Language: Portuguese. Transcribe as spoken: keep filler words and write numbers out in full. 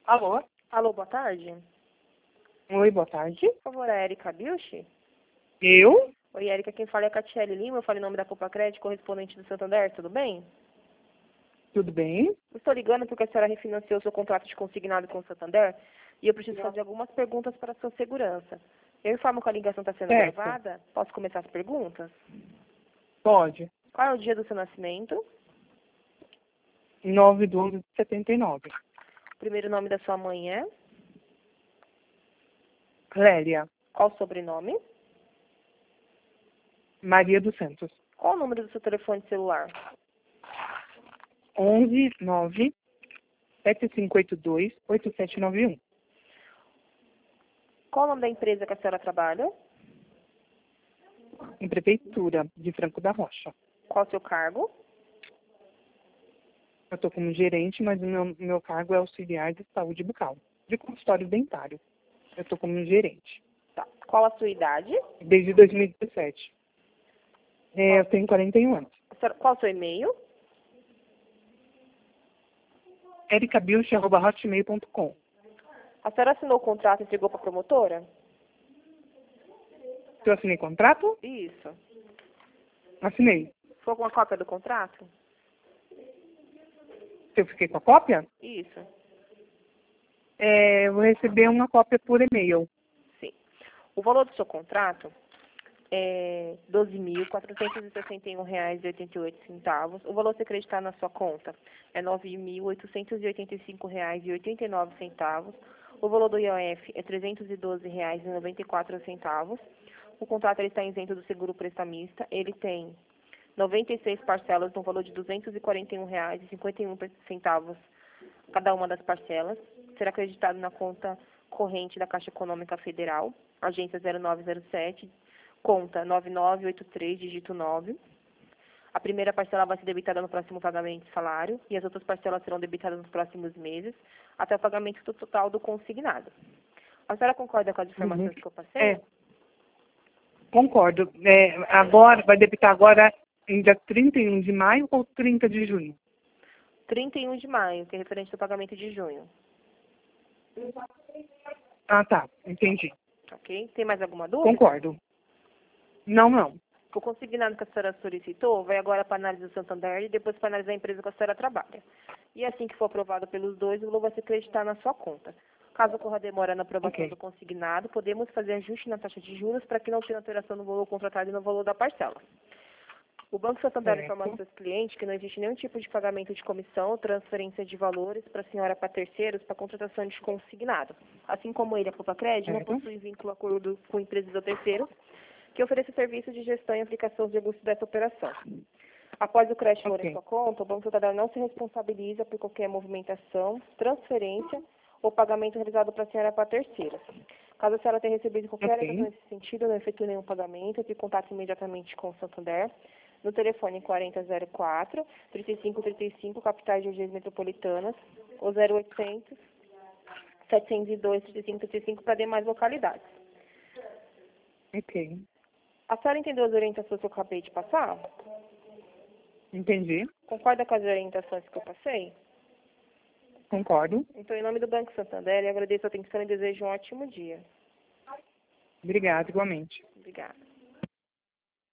Alô? Alô, boa tarde. Oi, boa tarde. Por favor, é a Erika Bilchi? Eu? Oi, Erika, quem fala é a Catiele Lima, eu falo em nome da Copa Crédito, correspondente do Santander, tudo bem? Tudo bem? Estou ligando porque a senhora refinanciou seu contrato de consignado com o Santander e eu preciso fazer algumas perguntas para a sua segurança. Eu informo que a ligação está sendo Certo. gravada. Posso começar as perguntas? Pode. Qual é o dia do seu nascimento? nove de onze de setenta e nove. O primeiro nome da sua mãe é? Clélia. Qual o sobrenome? Maria dos Santos. Qual o número do seu telefone celular? onze nove sete cinco oito dois oito sete nove um. Qual o nome da empresa que a senhora trabalha? Em Prefeitura de Franco da Rocha. Qual o seu cargo? Eu estou como gerente, mas o meu, meu cargo é auxiliar de saúde bucal, de consultório dentário. Eu estou como gerente. Tá. Qual a sua idade? Desde dois mil e dezessete. É, eu tenho quarenta e um anos. A senhora- Qual o seu e-mail? ericabilch arroba hotmail ponto com. A senhora assinou o contrato e entregou para a promotora? Eu assinei contrato? Isso. Assinei. Foi com a cópia do contrato? Se eu fiquei com a cópia, Isso. é, eu vou receber uma cópia por e-mail. Sim. O valor do seu contrato é doze mil quatrocentos e sessenta e um reais e oitenta e oito centavos. O valor a ser acreditado na sua conta é nove mil oitocentos e oitenta e cinco reais e oitenta e nove centavos. O valor do I O F é trezentos e doze reais e noventa e quatro centavos. O contrato ele está isento do seguro prestamista. Ele tem noventa e seis parcelas no valor de duzentos e quarenta e um reais e cinquenta e um centavos cada uma das parcelas. Será acreditado na conta corrente da Caixa Econômica Federal, agência zero nove zero sete, conta nove nove oito três, dígito nove. A primeira parcela vai ser debitada no próximo pagamento de salário e as outras parcelas serão debitadas nos próximos meses, até o pagamento do total do consignado. A senhora concorda com as informações Uhum. que eu passei? É, concordo. É, agora, vai debitar agora em dia trinta e um de maio ou trinta de junho? trinta e um de maio, que é referente ao pagamento de junho. Ah, tá. Entendi. Ok? Tem mais alguma dúvida? Concordo. Não, não. O consignado que a senhora solicitou vai agora para a análise do Santander e depois para a análise da empresa que a senhora trabalha. E assim que for aprovado pelos dois, o valor vai se acreditar na sua conta. Caso ocorra demora na aprovação Ok. do consignado, podemos fazer ajuste na taxa de juros para que não tenha alteração no valor contratado e no valor da parcela. O Banco Santander Certo. informa aos seus clientes que não existe nenhum tipo de pagamento de comissão ou transferência de valores para a senhora para terceiros para contratação de consignado. Assim como ele, a Copa Crédito, não Certo. possui vínculo acordo com empresas ou terceiros que ofereça serviço de gestão e aplicação de recursos dessa operação. Após o crédito Ok. em sua conta, o Banco Santander não se responsabiliza por qualquer movimentação, transferência ou pagamento realizado para a senhora para terceiros. Caso a senhora tenha recebido qualquer Ok. orientação nesse sentido, não efetue nenhum pagamento, entre em contato imediatamente com o Santander no telefone quarenta zero quatro, trinta e cinco trinta e cinco, capitais de regiões metropolitanas, ou zero oitocentos, setecentos e dois, trinta e cinco trinta e cinco para demais localidades. Ok. A senhora entendeu as orientações que eu acabei de passar? Entendi. Concorda com as orientações que eu passei? Concordo. Então, em nome do Banco Santander, eu agradeço a atenção e desejo um ótimo dia. Obrigada, igualmente. Obrigada.